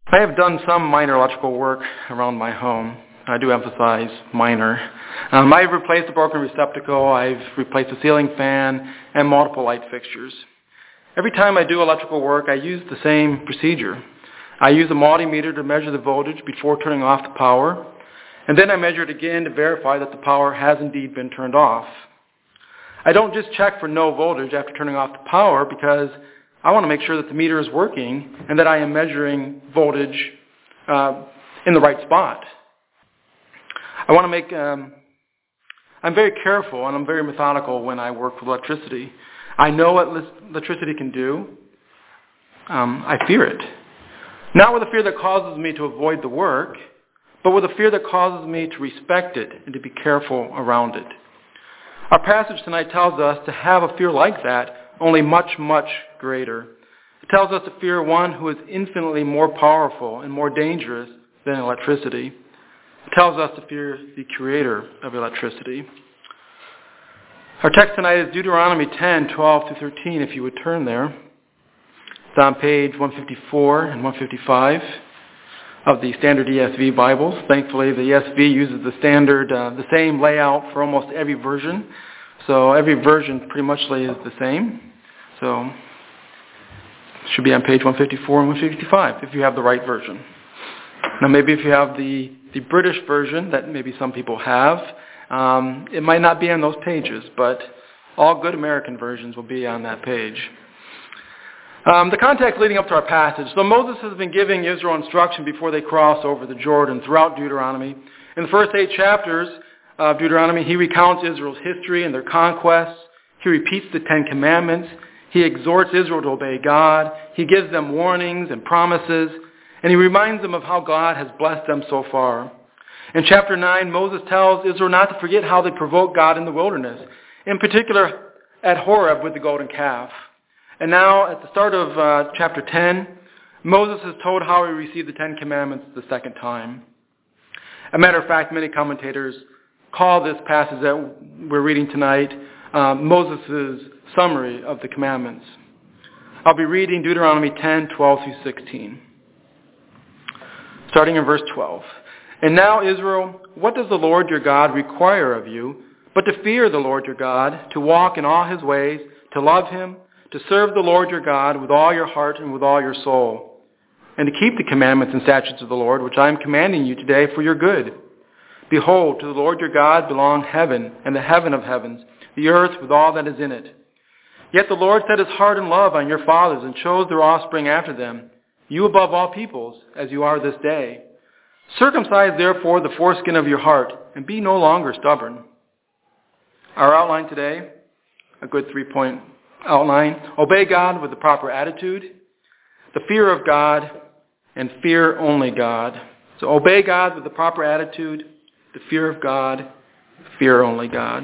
I have done some minor electrical work around my home. I do emphasize minor. I've replaced a broken receptacle, I've replaced a ceiling fan, and multiple light fixtures. Every time I do electrical work, I use the same procedure. I use a multimeter to measure the voltage before turning off the power, and then I measure it again to verify that the power has indeed been turned off. I don't just check for no voltage after turning off the power because I want to make sure that the meter is working and that I am measuring voltage in the right spot. I want to make, I'm very careful and I'm very methodical when I work with electricity. I know what electricity can do. I fear it. Not with a fear that causes me to avoid the work, but with a fear that causes me to respect it and to be careful around it. Our passage tonight tells us to have a fear like that, only much, much greater. It tells us to fear one who is infinitely more powerful and more dangerous than electricity. It tells us to fear the creator of electricity. Our text tonight is Deuteronomy 10:12-13, if you would turn there. It's on page 154 and 155 of the standard ESV Bibles. Thankfully, the ESV uses the same layout for almost every version. So every version pretty much is the same. So it should be on page 154 and 155 if you have the right version. Now maybe if you have the British version that maybe some people have, it might not be on those pages, but all good American versions will be on that page. The context leading up to our passage. So Moses has been giving Israel instruction before they cross over the Jordan throughout Deuteronomy. In the first 8 chapters of Deuteronomy, he recounts Israel's history and their conquests. He repeats the 10 Commandments. He exhorts Israel to obey God. He gives them warnings and promises. And he reminds them of how God has blessed them so far. In chapter 9, Moses tells Israel not to forget how they provoked God in the wilderness, in particular at Horeb with the golden calf. And now, at the start of chapter 10, Moses is told how he received the 10 Commandments the second time. As a matter of fact, many commentators call this passage that we're reading tonight Moses' summary of the commandments. I'll be reading Deuteronomy 10:12-16. Starting in verse 12. And now, Israel, what does the Lord your God require of you, but to fear the Lord your God, to walk in all his ways, to love him, to serve the Lord your God with all your heart and with all your soul, and to keep the commandments and statutes of the Lord, which I am commanding you today for your good. Behold, to the Lord your God belong heaven and the heaven of heavens, the earth with all that is in it. Yet the Lord set his heart and love on your fathers and chose their offspring after them, you above all peoples, as you are this day. Circumcise therefore the foreskin of your heart, and be no longer stubborn. Our outline today, a good 3-point outline. Obey God with the proper attitude, the fear of God, and fear only God. So obey God with the proper attitude, the fear of God, fear only God.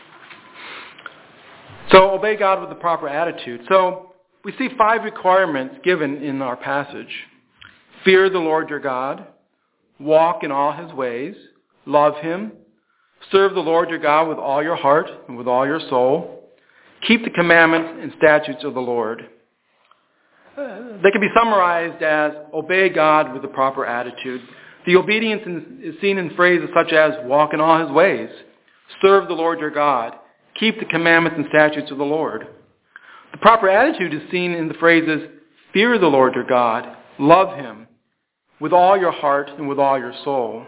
So obey God with the proper attitude. So we see 5 requirements given in our passage. Fear the Lord your God, walk in all his ways, love him, serve the Lord your God with all your heart and with all your soul, keep the commandments and statutes of the Lord. They can be summarized as obey God with the proper attitude. The obedience is seen in phrases such as walk in all his ways, serve the Lord your God, keep the commandments and statutes of the Lord. The proper attitude is seen in the phrases fear the Lord your God, love him with all your heart and with all your soul.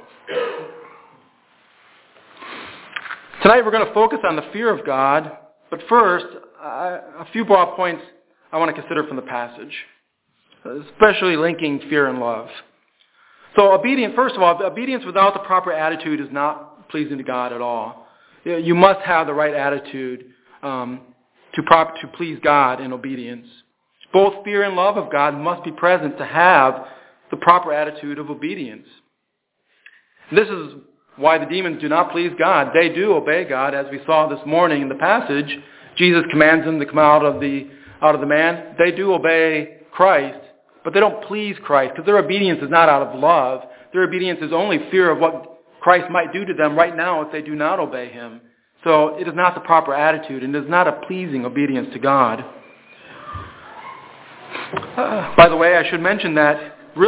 Tonight we're going to focus on the fear of God, but first, a few broad points I want to consider from the passage, especially linking fear and love. So first of all, obedience without the proper attitude is not pleasing to God at all. You must have the right attitude to please God in obedience. Both fear and love of God must be present to have the proper attitude of obedience. This is why the demons do not please God. They do obey God, as we saw this morning in the passage. Jesus commands them to come out of the man. They do obey Christ, but they don't please Christ because their obedience is not out of love. Their obedience is only fear of what Christ might do to them right now if they do not obey him. So it is not the proper attitude, and it is not a pleasing obedience to God. By the way, I should mention that really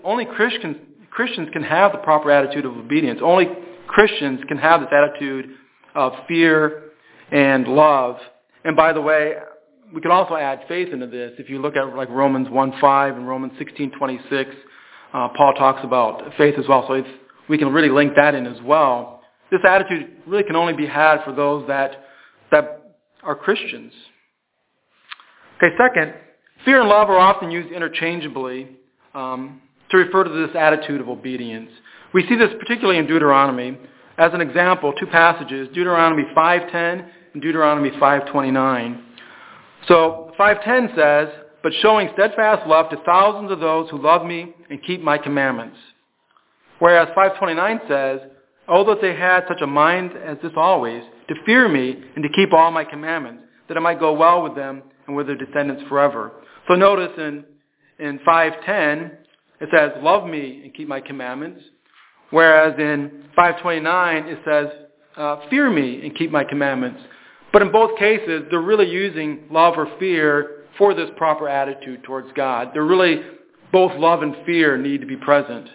only Christians can have the proper attitude of obedience. Only Christians can have this attitude of fear and love. And by the way, we can also add faith into this. If you look at like Romans 1:5 and Romans 16:26, Paul talks about faith as well. So we can really link that in as well. This attitude really can only be had for those that are Christians. Okay, second, fear and love are often used interchangeably to refer to this attitude of obedience. We see this particularly in Deuteronomy. As an example, two passages, Deuteronomy 5:10 and Deuteronomy 5:29. So 5:10 says, "But showing steadfast love to thousands of those who love me and keep my commandments." Whereas 5:29 says, "Oh, that they had such a mind as this always, to fear me and to keep all my commandments, that it might go well with them and with their descendants forever." So notice in 5:10, it says, "Love me and keep my commandments." Whereas in 5:29, it says, "Fear me and keep my commandments." But in both cases, they're really using love or fear for this proper attitude towards God. They're really, both love and fear need to be present.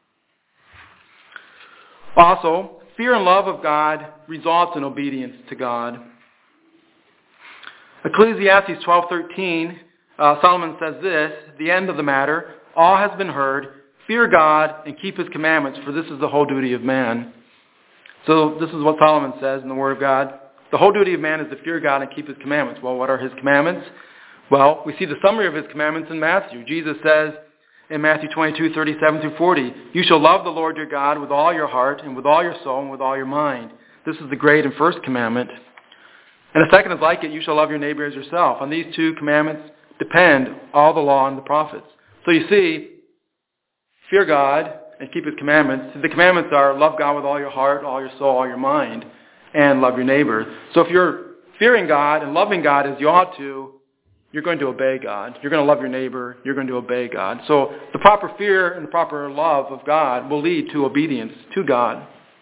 Also, fear and love of God results in obedience to God. Ecclesiastes 12:13, Solomon says this, "The end of the matter, all has been heard. Fear God and keep his commandments, for this is the whole duty of man." So this is what Solomon says in the Word of God. The whole duty of man is to fear God and keep his commandments. Well, what are his commandments? Well, we see the summary of his commandments in Matthew. Jesus says in Matthew 22:37-40, "You shall love the Lord your God with all your heart and with all your soul and with all your mind." This is the great and first commandment. And the second is like it, "You shall love your neighbor as yourself." On these two commandments depend all the law and the prophets. So you see, fear God and keep his commandments. The commandments are love God with all your heart, all your soul, all your mind, and love your neighbor. So if you're fearing God and loving God as you ought to, you're going to obey God. You're going to love your neighbor. You're going to obey God. So the proper fear and the proper love of God will lead to obedience to God.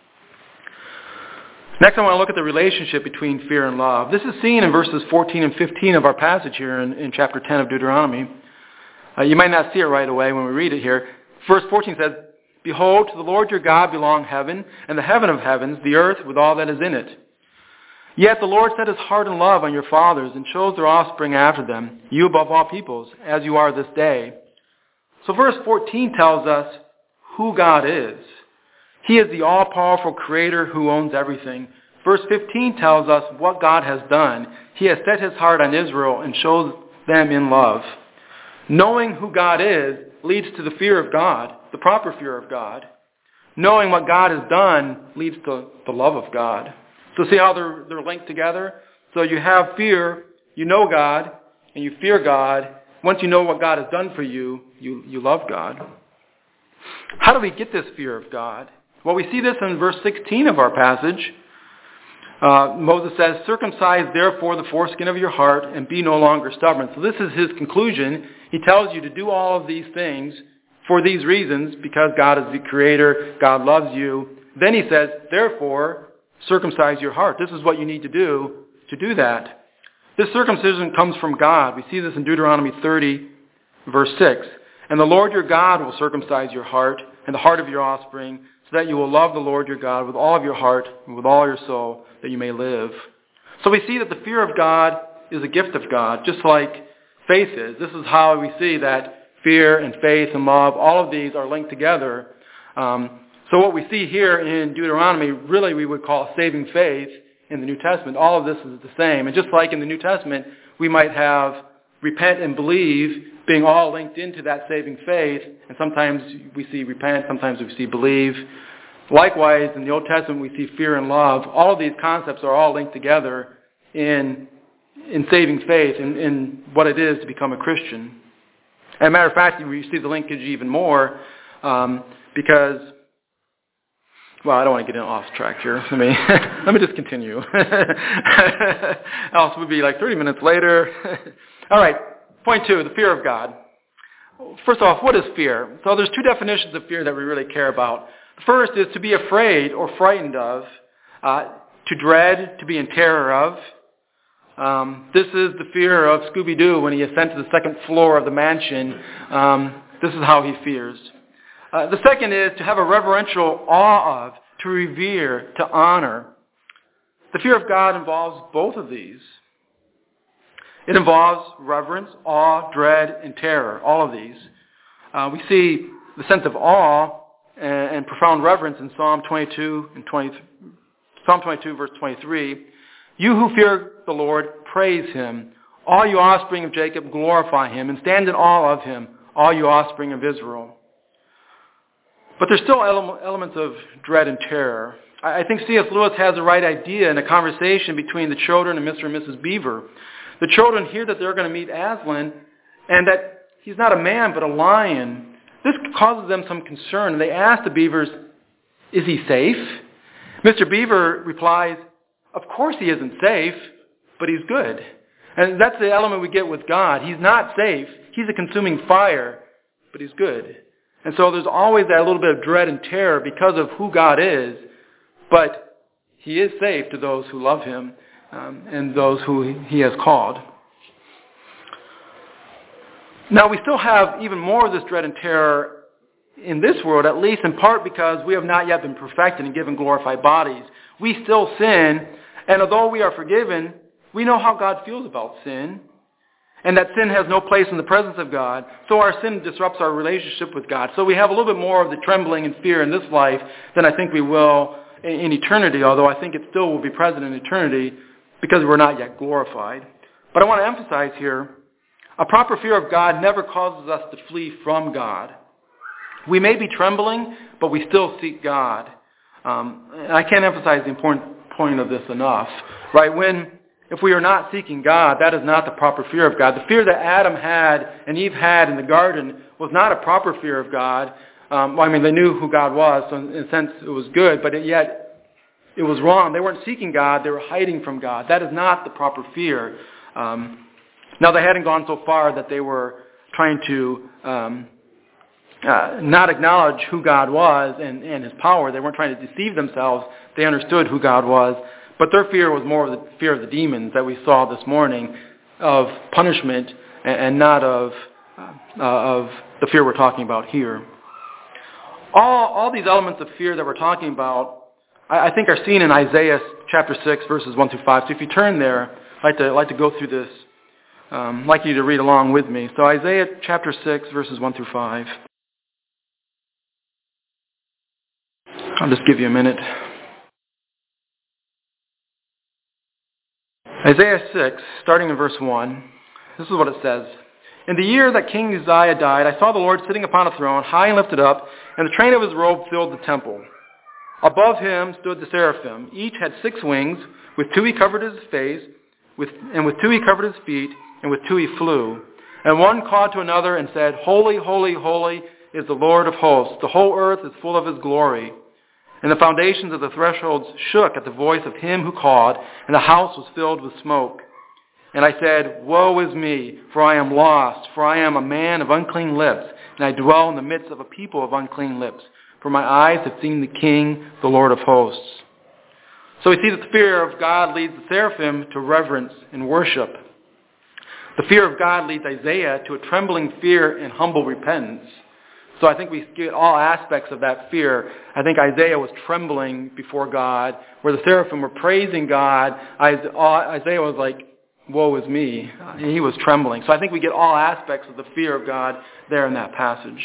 Next, I want to look at the relationship between fear and love. This is seen in verses 14 and 15 of our passage here in chapter 10 of Deuteronomy. You might not see it right away when we read it here. Verse 14 says, "Behold, to the Lord your God belong heaven, and the heaven of heavens, the earth with all that is in it. Yet the Lord set his heart in love on your fathers, and chose their offspring after them, you above all peoples, as you are this day." So verse 14 tells us who God is. He is the all-powerful creator who owns everything. Verse 15 tells us what God has done. He has set his heart on Israel and shows them in love. Knowing who God is leads to the fear of God, the proper fear of God. Knowing what God has done leads to the love of God. So see how they're linked together? So you have fear, you know God, and you fear God. Once you know what God has done for you, you love God. How do we get this fear of God? Well, we see this in verse 16 of our passage. Moses says, "Circumcise therefore the foreskin of your heart and be no longer stubborn." So this is his conclusion. He tells you to do all of these things for these reasons, because God is the creator, God loves you. Then he says, "Therefore, circumcise your heart." This is what you need to do that. This circumcision comes from God. We see this in Deuteronomy 30, verse 6. "And the Lord your God will circumcise your heart and the heart of your offspring, so that you will love the Lord your God with all of your heart and with all your soul, that you may live." So we see that the fear of God is a gift of God, just like faith is. This is how we see that fear and faith and love, all of these are linked together. So what we see here in Deuteronomy, really we would call saving faith in the New Testament. All of this is the same. And just like in the New Testament, we might have repent and believe being all linked into that saving faith. And sometimes we see repent, sometimes we see believe. Likewise, in the Old Testament, we see fear and love. All of these concepts are all linked together in saving faith, in what it is to become a Christian. As a matter of fact, we see the linkage even more because, well, I don't want to get off track here. Let me just continue. Else we'll be like 30 minutes later. All right, point 2, the fear of God. First off, what is fear? So there's 2 definitions of fear that we really care about. The first is to be afraid or frightened of, to dread, to be in terror of. This is the fear of Scooby-Doo when he ascends to the second floor of the mansion. This is how he fears. The second is to have a reverential awe of, to revere, to honor. The fear of God involves both of these. It involves reverence, awe, dread, and terror, all of these. We see the sense of awe and profound reverence in Psalm 22, verse 23. You who fear the Lord, praise him. All you offspring of Jacob, glorify him, and stand in awe of him, all you offspring of Israel. But there's still elements of dread and terror. I think C.S. Lewis has the right idea in a conversation between the children and Mr. and Mrs. Beaver. The children hear that they're going to meet Aslan and that he's not a man but a lion. This causes them some concern. They ask the Beavers, is he safe? Mr. Beaver replies, of course he isn't safe, but he's good. And that's the element we get with God. He's not safe. He's a consuming fire, but he's good. And so there's always that little bit of dread and terror because of who God is, but he is safe to those who love him and those who he has called. Now we still have even more of this dread and terror in this world, at least in part because we have not yet been perfected and given glorified bodies. We still sin, and although we are forgiven, we know how God feels about sin, and that sin has no place in the presence of God. So our sin disrupts our relationship with God. So we have a little bit more of the trembling and fear in this life than I think we will in eternity, although I think it still will be present in eternity because we're not yet glorified. But I want to emphasize here, a proper fear of God never causes us to flee from God. We may be trembling, but we still seek God. And I can't emphasize the important point of this enough. Right? If we are not seeking God, that is not the proper fear of God. The fear that Adam had and Eve had in the garden was not a proper fear of God. They knew who God was, so in a sense it was good, but yet it was wrong. They weren't seeking God, they were hiding from God. That is not the proper fear. Now they hadn't gone so far that they were trying to not acknowledge who God was and his power. They weren't trying to deceive themselves. They understood who God was. But their fear was more of the fear of the demons that we saw this morning, of punishment and not of the fear we're talking about here. All these elements of fear that we're talking about, I think are seen in Isaiah chapter 6, verses 1 through 5. So if you turn there, I'd like to go through this. I'd like you to read along with me. So Isaiah chapter 6, verses 1 through 5. I'll just give you a minute. Isaiah 6, starting in verse 1, this is what it says. In the year that King Uzziah died, I saw the Lord sitting upon a throne, high and lifted up, and the train of his robe filled the temple. Above him stood the seraphim. Each had 6 wings. With 2 he covered his face, and with 2 he covered his feet, and with 2 he flew. And one called to another and said, Holy, holy, holy is the Lord of hosts. The whole earth is full of his glory. And the foundations of the thresholds shook at the voice of him who called, and the house was filled with smoke. And I said, Woe is me, for I am lost, for I am a man of unclean lips, and I dwell in the midst of a people of unclean lips. For my eyes have seen the King, the Lord of hosts. So we see that the fear of God leads the seraphim to reverence and worship. The fear of God leads Isaiah to a trembling fear and humble repentance. So I think we get all aspects of that fear. I think Isaiah was trembling before God, where the seraphim were praising God. Isaiah was like, woe is me. He was trembling. So I think we get all aspects of the fear of God there in that passage.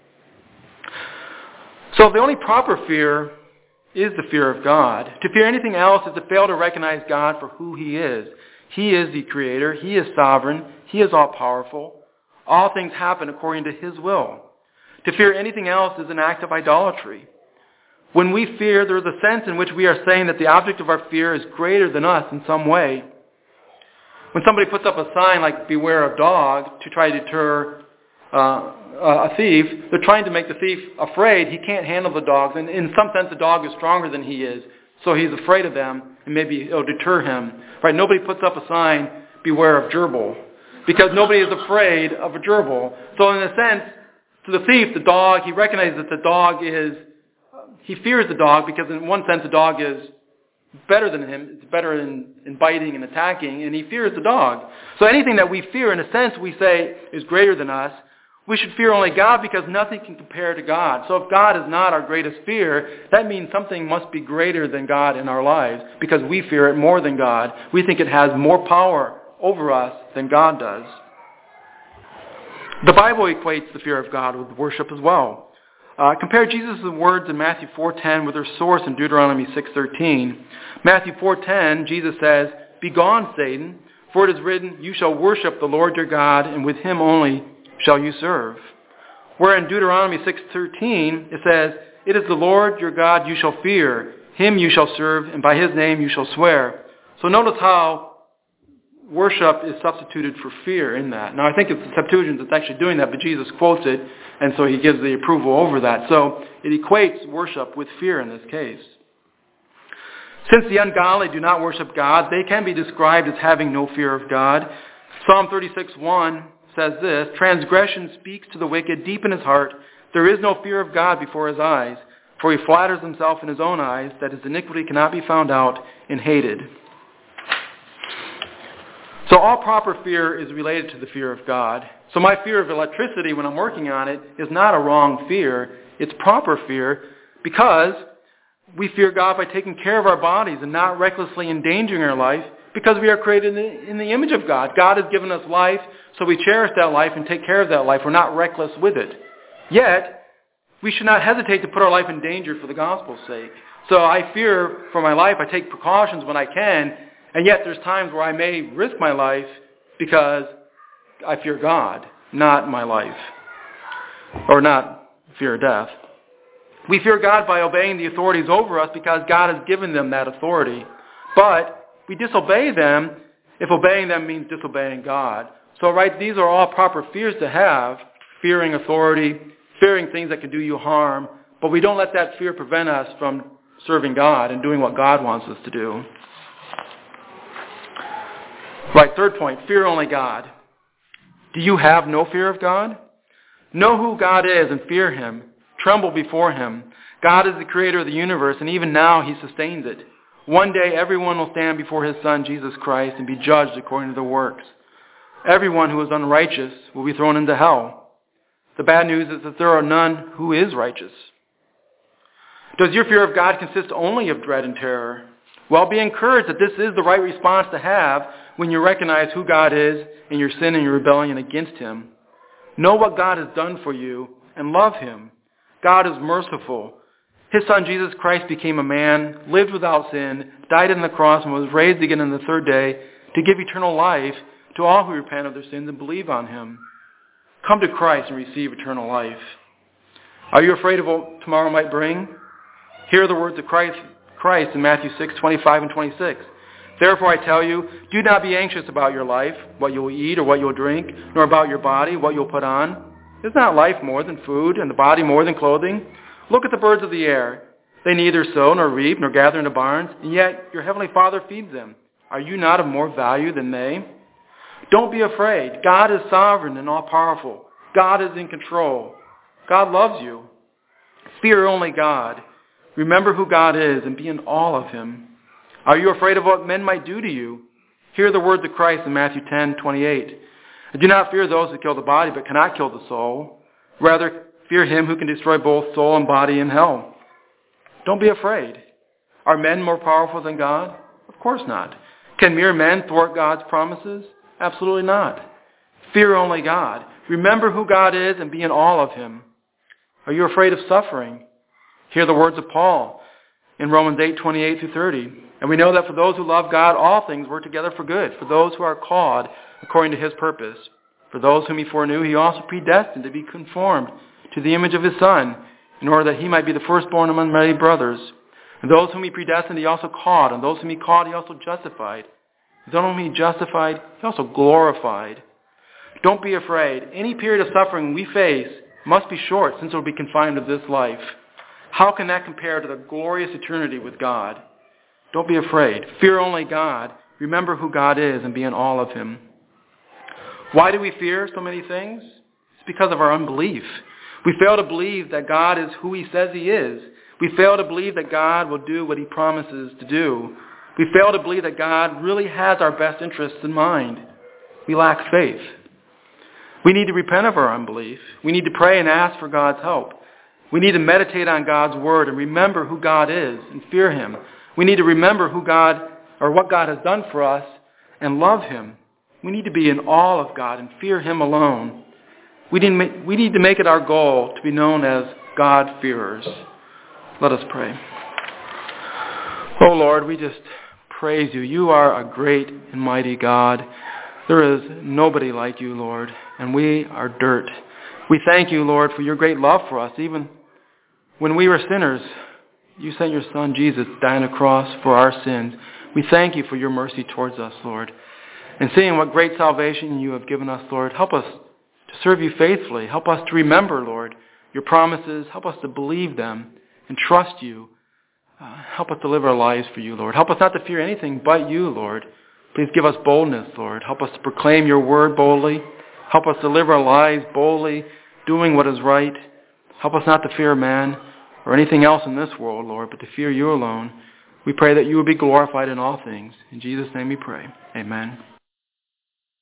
So the only proper fear is the fear of God. To fear anything else is to fail to recognize God for who he is. He is the Creator. He is sovereign. He is all-powerful. All things happen according to his will. To fear anything else is an act of idolatry. When we fear, there is a sense in which we are saying that the object of our fear is greater than us in some way. When somebody puts up a sign like beware of dog to try to deter a thief, they're trying to make the thief afraid. He can't handle the dogs. And in some sense, the dog is stronger than he is. So he's afraid of them, and maybe it'll deter him. Right? Nobody puts up a sign, beware of gerbil, because nobody is afraid of a gerbil. So in a sense, to the thief, the dog, he recognizes that the dog he fears the dog because in one sense the dog is better than him. It's better in biting and attacking, and he fears the dog. So anything that we fear, in a sense, we say is greater than us. We should fear only God because nothing can compare to God. So if God is not our greatest fear, that means something must be greater than God in our lives because we fear it more than God. We think it has more power over us than God does. The Bible equates the fear of God with worship as well. Compare Jesus' words in Matthew 4:10 with their source in Deuteronomy 6:13. Matthew 4:10, Jesus says, "Begone, Satan, for it is written, you shall worship the Lord your God, and with him only shall you serve." Where in Deuteronomy 6:13, it says, "It is the Lord your God you shall fear, him you shall serve, and by his name you shall swear." So notice how worship is substituted for fear in that. Now I think it's the Septuagint that's actually doing that, but Jesus quotes it, and so he gives the approval over that. So it equates worship with fear in this case. Since the ungodly do not worship God, they can be described as having no fear of God. Psalm 36:1 says this, "Transgression speaks to the wicked deep in his heart. There is no fear of God before his eyes, for he flatters himself in his own eyes that his iniquity cannot be found out and hated." So all proper fear is related to the fear of God. So my fear of electricity when I'm working on it is not a wrong fear. It's proper fear because we fear God by taking care of our bodies and not recklessly endangering our life because we are created in the image of God. God has given us life, so we cherish that life and take care of that life. We're not reckless with it. Yet, we should not hesitate to put our life in danger for the gospel's sake. So I fear for my life. I take precautions when I can, and yet there's times where I may risk my life because I fear God, not my life, or not fear death. We fear God by obeying the authorities over us because God has given them that authority. But we disobey them if obeying them means disobeying God. So, right, these are all proper fears to have, fearing authority, fearing things that can do you harm, but we don't let that fear prevent us from serving God and doing what God wants us to do. Right, third point, fear only God. Do you have no fear of God? Know who God is and fear him. Tremble before him. God is the creator of the universe, and even now he sustains it. One day everyone will stand before his Son, Jesus Christ, and be judged according to their works. Everyone who is unrighteous will be thrown into hell. The bad news is that there are none who is righteous. Does your fear of God consist only of dread and terror? Well, be encouraged that this is the right response to have when you recognize who God is and your sin and your rebellion against him. Know what God has done for you and love him. God is merciful. His Son, Jesus Christ, became a man, lived without sin, died on the cross, and was raised again on the third day to give eternal life to all who repent of their sins and believe on him. Come to Christ and receive eternal life. Are you afraid of what tomorrow might bring? Hear the words of Christ in Matthew 6:25 and 26. "Therefore I tell you, do not be anxious about your life, what you will eat or what you will drink, nor about your body, what you will put on. Is not life more than food, and the body more than clothing? Look at the birds of the air. They neither sow nor reap nor gather into barns, and yet your heavenly Father feeds them. Are you not of more value than they? Don't be afraid. God is sovereign and all-powerful. God is in control. God loves you. Fear only God. Remember who God is and be in awe of him. Are you afraid of what men might do to you? Hear the words of Christ in Matthew 10:28. Do not fear those who kill the body but cannot kill the soul. Rather, fear him who can destroy both soul and body in hell. Don't be afraid. Are men more powerful than God? Of course not. Can mere men thwart God's promises? Absolutely not. Fear only God. Remember who God is and be in awe of him. Are you afraid of suffering? Hear the words of Paul in Romans 8:28 through 30. And we know that for those who love God, all things work together for good, for those who are called according to his purpose. For those whom he foreknew, he also predestined to be conformed to the image of his Son, in order that he might be the firstborn among many brothers. And those whom he predestined, he also called. And those whom he called, he also justified. And those whom he justified, he also glorified. Don't be afraid. Any period of suffering we face must be short, since it will be confined to this life. How can that compare to the glorious eternity with God? Don't be afraid. Fear only God. Remember who God is and be in awe of him. Why do we fear so many things? It's because of our unbelief. We fail to believe that God is who he says he is. We fail to believe that God will do what he promises to do. We fail to believe that God really has our best interests in mind. We lack faith. We need to repent of our unbelief. We need to pray and ask for God's help. We need to meditate on God's word and remember who God is and fear him. We need to remember who God or what God has done for us and love him. We need to be in awe of God and fear him alone. We need to make it our goal to be known as God-fearers. Let us pray. Oh Lord, we just praise you. You are a great and mighty God. There is nobody like you, Lord, and we are dirt. We thank you, Lord, for your great love for us. Even when we were sinners, you sent your Son, Jesus, die on a cross for our sins. We thank you for your mercy towards us, Lord. And seeing what great salvation you have given us, Lord, help us to serve you faithfully. Help us to remember, Lord, your promises. Help us to believe them and trust you. Help us to live our lives for you, Lord. Help us not to fear anything but you, Lord. Please give us boldness, Lord. Help us to proclaim your word boldly. Help us to live our lives boldly, doing what is right. Help us not to fear man or anything else in this world, Lord, but to fear you alone. We pray that you will be glorified in all things. In Jesus' name we pray. Amen.